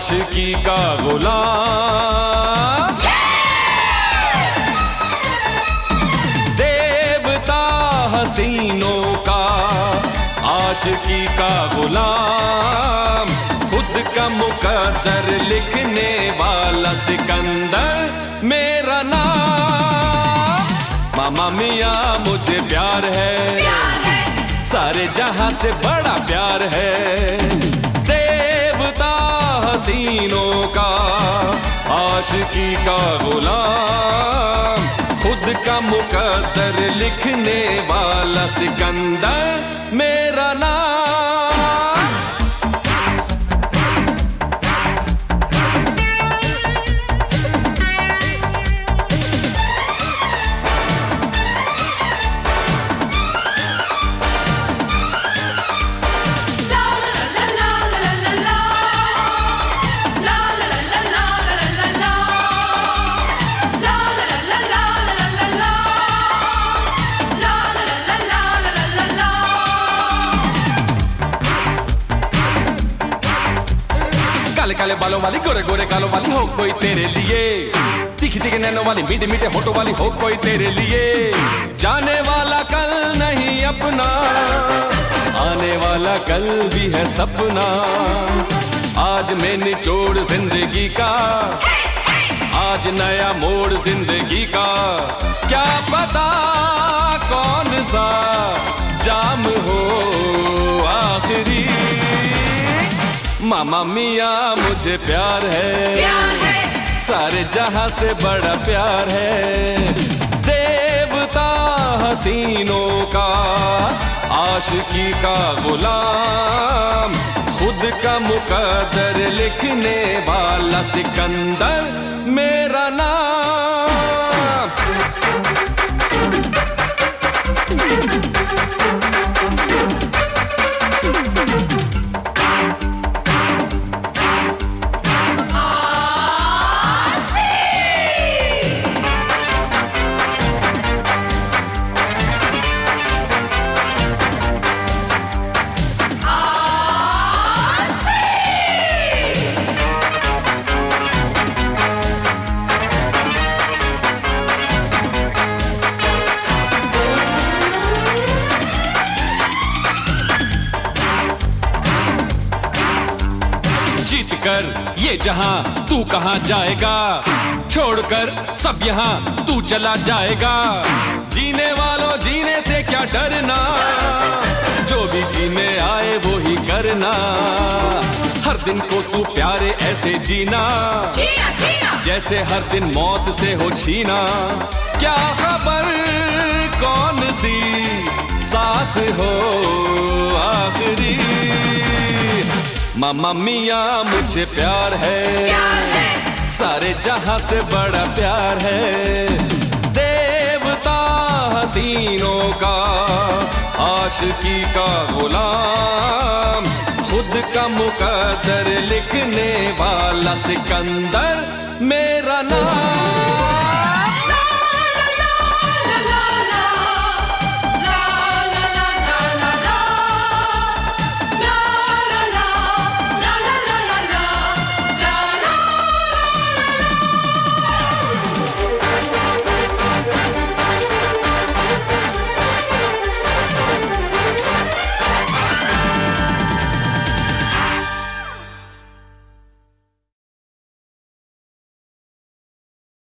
आशिकी का गुलाम। देवता हसीनों का आशिकी का गुलाम, खुद का मुकद्दर लिखने वाला सिकंदर मेरा नाम। मामा मिया मुझे प्यार है, सारे जहां से बड़ा प्यार है। देवता हसीनों का आशिकी का गुलाम, खुद का मुकद्दर लिखने वाला सिकंदर मेरा नाम। काले काले बालों वाली, गोरे गोरे गालों वाली हो कोई तेरे लिए, तीखी तीखी नैनों वाली, मीठे मीठे होठों वाली हो कोई तेरे लिए। जाने वाला कल नहीं अपना, आने वाला कल भी है सपना। आज मैं निचोड़ जिंदगी का, आज नया मोड़ जिंदगी का। क्या पता कौन सा जाम हो आखिरी। मामा मिया मुझे प्यार है, सारे जहां से बड़ा प्यार है। देवता हसीनों का आशिकी का गुलाम, खुद का मुकद्दर लिखने वाला सिकंदर मेरा नाम। जीत कर ये जहां तू कहां जाएगा, छोड़कर सब यहां तू चला जाएगा। जीने वालों जीने से क्या डरना, जो भी जीने आए वो ही करना। हर दिन को तू प्यारे ऐसे जीना, जीना, जीना। जैसे हर दिन मौत से हो छीना। क्या खबर कौन सी सांस हो आखिरी। मामा मिया मुझे प्यार है, सारे जहां से बड़ा प्यार है। देवता हसीनों का आशिकी का गुलाम, खुद का मुकद्दर लिखने वाला सिकंदर मेरा नाम।